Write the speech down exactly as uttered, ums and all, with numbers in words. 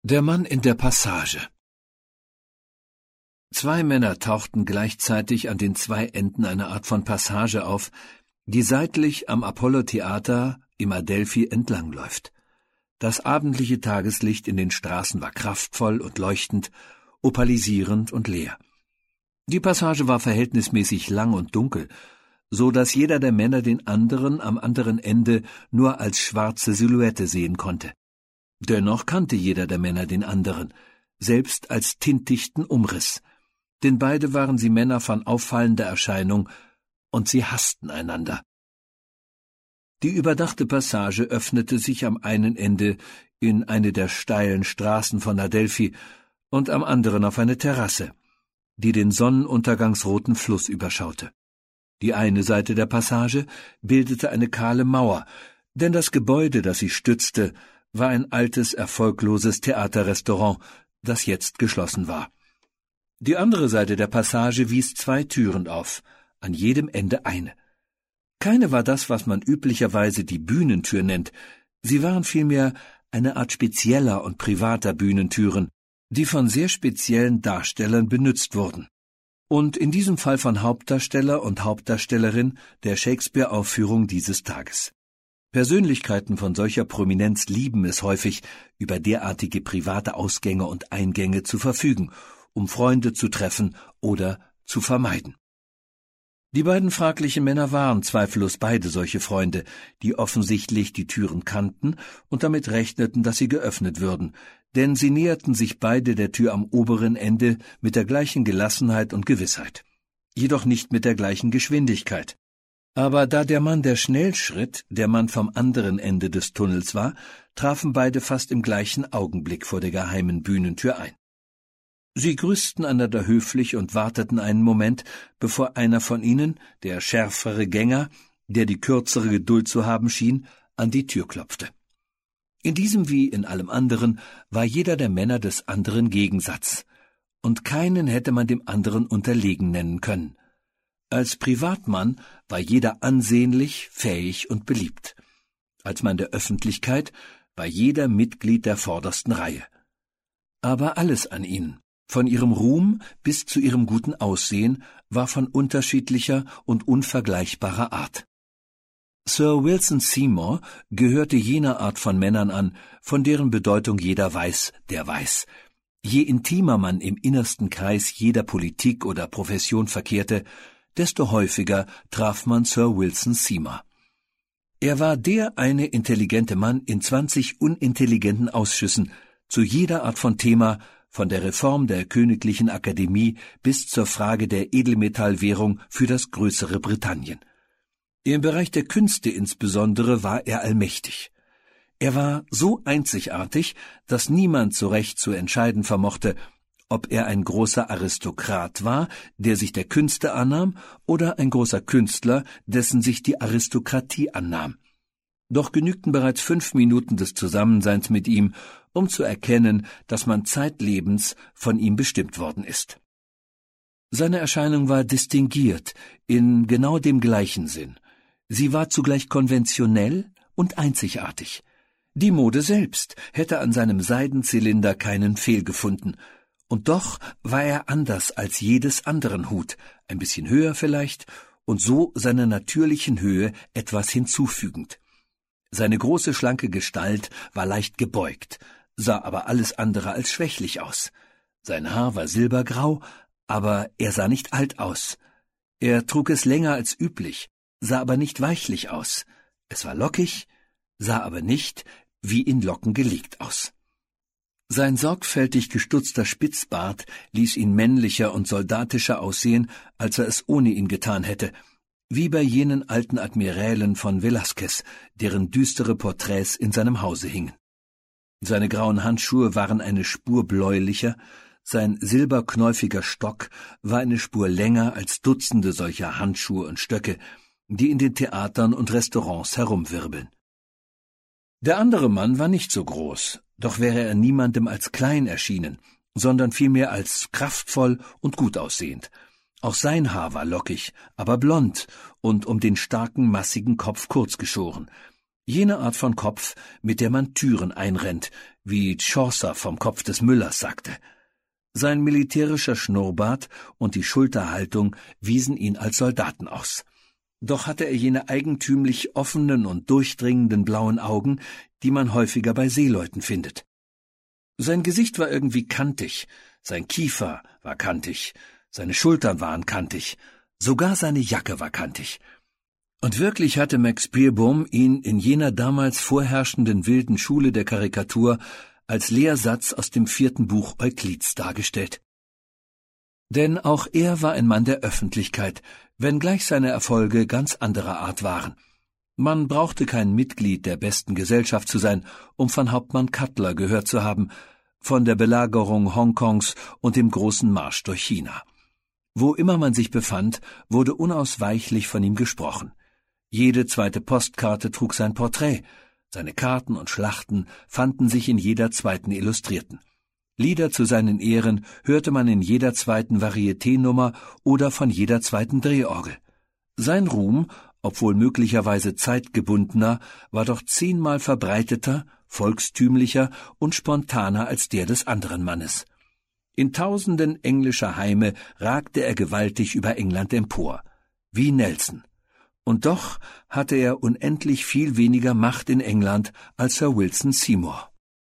Der Mann in der Passage. Zwei Männer tauchten gleichzeitig an den zwei Enden einer Art von Passage auf, die seitlich am Apollo-Theater im Adelphi entlangläuft. Das abendliche Tageslicht in den Straßen war kraftvoll und leuchtend, opalisierend und leer. Die Passage war verhältnismäßig lang und dunkel, so dass jeder der Männer den anderen am anderen Ende nur als schwarze Silhouette sehen konnte. Dennoch kannte jeder der Männer den anderen, selbst als tintdichten Umriss, denn beide waren sie Männer von auffallender Erscheinung, und sie hassten einander. Die überdachte Passage öffnete sich am einen Ende in eine der steilen Straßen von Adelphi und am anderen auf eine Terrasse, die den sonnenuntergangsroten Fluss überschaute. Die eine Seite der Passage bildete eine kahle Mauer, denn das Gebäude, das sie stützte, war ein altes, erfolgloses Theaterrestaurant, das jetzt geschlossen war. Die andere Seite der Passage wies zwei Türen auf, an jedem Ende eine. Keine war das, was man üblicherweise die Bühnentür nennt, sie waren vielmehr eine Art spezieller und privater Bühnentüren, die von sehr speziellen Darstellern benützt wurden. Und in diesem Fall von Hauptdarsteller und Hauptdarstellerin der Shakespeare-Aufführung dieses Tages. Persönlichkeiten von solcher Prominenz lieben es häufig, über derartige private Ausgänge und Eingänge zu verfügen, um Freunde zu treffen oder zu vermeiden. Die beiden fraglichen Männer waren zweifellos beide solche Freunde, die offensichtlich die Türen kannten und damit rechneten, dass sie geöffnet würden, denn sie näherten sich beide der Tür am oberen Ende mit der gleichen Gelassenheit und Gewissheit, jedoch nicht mit der gleichen Geschwindigkeit. Aber da der Mann, der schnell schritt, der Mann vom anderen Ende des Tunnels war, trafen beide fast im gleichen Augenblick vor der geheimen Bühnentür ein. Sie grüßten einander höflich und warteten einen Moment, bevor einer von ihnen, der schärfere Gänger, der die kürzere Geduld zu haben schien, an die Tür klopfte. In diesem wie in allem anderen war jeder der Männer des anderen Gegensatz, und keinen hätte man dem anderen unterlegen nennen können. Als Privatmann war jeder ansehnlich, fähig und beliebt. Als Mann der Öffentlichkeit war jeder Mitglied der vordersten Reihe. Aber alles an ihnen, von ihrem Ruhm bis zu ihrem guten Aussehen, war von unterschiedlicher und unvergleichbarer Art. Sir Wilson Seymour gehörte jener Art von Männern an, von deren Bedeutung jeder weiß, der weiß. Je intimer man im innersten Kreis jeder Politik oder Profession verkehrte, desto häufiger traf man Sir Wilson Seymour. Er war der eine intelligente Mann in zwanzig unintelligenten Ausschüssen, zu jeder Art von Thema, von der Reform der Königlichen Akademie bis zur Frage der Edelmetallwährung für das größere Britannien. Im Bereich der Künste insbesondere war er allmächtig. Er war so einzigartig, dass niemand so recht zu entscheiden vermochte, ob er ein großer Aristokrat war, der sich der Künste annahm, oder ein großer Künstler, dessen sich die Aristokratie annahm. Doch genügten bereits fünf Minuten des Zusammenseins mit ihm, um zu erkennen, dass man zeitlebens von ihm bestimmt worden ist. Seine Erscheinung war distinguiert, in genau dem gleichen Sinn. Sie war zugleich konventionell und einzigartig. Die Mode selbst hätte an seinem Seidenzylinder keinen Fehl gefunden, und doch war er anders als jedes anderen Hut, ein bisschen höher vielleicht, und so seiner natürlichen Höhe etwas hinzufügend. Seine große, schlanke Gestalt war leicht gebeugt, sah aber alles andere als schwächlich aus. Sein Haar war silbergrau, aber er sah nicht alt aus. Er trug es länger als üblich, sah aber nicht weichlich aus. Es war lockig, sah aber nicht wie in Locken gelegt aus. Sein sorgfältig gestutzter Spitzbart ließ ihn männlicher und soldatischer aussehen, als er es ohne ihn getan hätte, wie bei jenen alten Admirälen von Velázquez, deren düstere Porträts in seinem Hause hingen. Seine grauen Handschuhe waren eine Spur bläulicher, sein silberknäufiger Stock war eine Spur länger als Dutzende solcher Handschuhe und Stöcke, die in den Theatern und Restaurants herumwirbeln. Der andere Mann war nicht so groß, doch wäre er niemandem als klein erschienen, sondern vielmehr als kraftvoll und gut aussehend. Auch sein Haar war lockig, aber blond und um den starken, massigen Kopf kurz geschoren. Jene Art von Kopf, mit der man Türen einrennt, wie Chaucer vom Kopf des Müllers sagte. Sein militärischer Schnurrbart und die Schulterhaltung wiesen ihn als Soldaten aus. Doch hatte er jene eigentümlich offenen und durchdringenden blauen Augen, die man häufiger bei Seeleuten findet. Sein Gesicht war irgendwie kantig, sein Kiefer war kantig, seine Schultern waren kantig, sogar seine Jacke war kantig. Und wirklich hatte Max Beerbohm ihn in jener damals vorherrschenden wilden Schule der Karikatur als Lehrsatz aus dem vierten Buch Euklids dargestellt. Denn auch er war ein Mann der Öffentlichkeit, wenngleich seine Erfolge ganz anderer Art waren. Man brauchte kein Mitglied der besten Gesellschaft zu sein, um von Hauptmann Cutler gehört zu haben, von der Belagerung Hongkongs und dem großen Marsch durch China. Wo immer man sich befand, wurde unausweichlich von ihm gesprochen. Jede zweite Postkarte trug sein Porträt, seine Karten und Schlachten fanden sich in jeder zweiten Illustrierten. Lieder zu seinen Ehren hörte man in jeder zweiten Varieté-Nummer oder von jeder zweiten Drehorgel. Sein Ruhm, obwohl möglicherweise zeitgebundener, war doch zehnmal verbreiteter, volkstümlicher und spontaner als der des anderen Mannes. In tausenden englischer Heime ragte er gewaltig über England empor, wie Nelson. Und doch hatte er unendlich viel weniger Macht in England als Sir Wilson Seymour.